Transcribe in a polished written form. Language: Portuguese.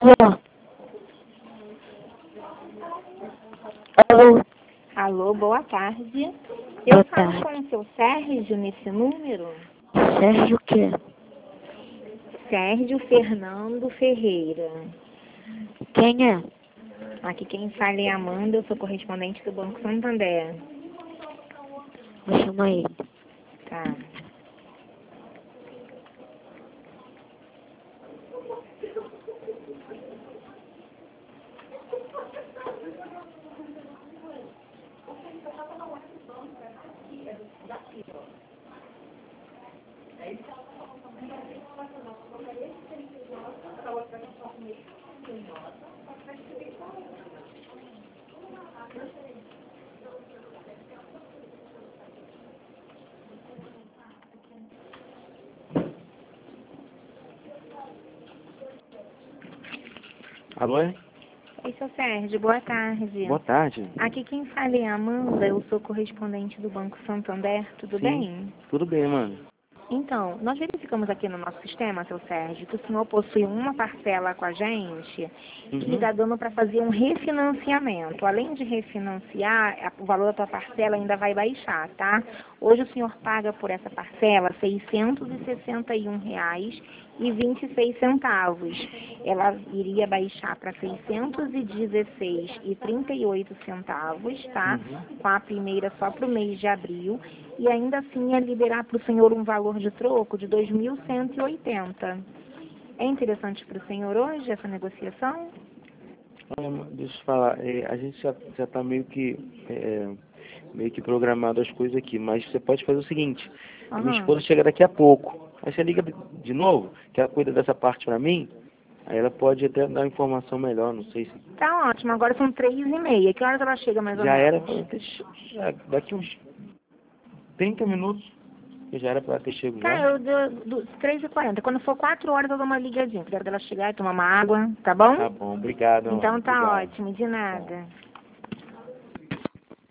Alô? Alô? Alô, boa tarde. Boa Eu falo tarde. com o seu Sérgio nesse número? Sérgio o quê? Sérgio Fernando Ferreira. Quem é? Aqui quem fala é Amanda, eu sou correspondente do Banco Santander. Vou chamar ele. Tá. Alô? Oi, seu Sérgio, boa tarde. Boa tarde. Aqui quem fala é Amanda, eu sou correspondente do Banco Santander, tudo Sim. bem? Tudo bem, mano. Então, nós verificamos aqui no nosso sistema, seu Sérgio, que o senhor possui uma parcela com a gente que lhe dá dando para fazer um refinanciamento. Além de refinanciar, o valor da tua parcela ainda vai baixar, tá? Hoje o senhor paga por essa parcela R$ 661,26. Ela iria baixar para R$ 616,38, tá? Com a primeira só para o mês de abril. E ainda assim ia liberar para o senhor um valor de troco de 2.180. É interessante para o senhor hoje essa negociação? Olha, deixa eu falar, a gente já tá meio que programado as coisas aqui, mas você pode fazer o seguinte, minha esposa chega daqui a pouco, aí você liga de novo, que ela cuida dessa parte pra mim, aí ela pode até dar informação melhor, não sei se... Tá ótimo, agora são 3h30. Que horas ela chega mais ou Já menos? era, daqui uns 30 minutos, já era pra ter chego Tá, já. eu dou 3h40. Quando for 4 horas eu dou uma ligadinha. Quero dela chegar e tomar uma água, tá bom? Tá bom, obrigado. Então tá Obrigado. ótimo, de nada.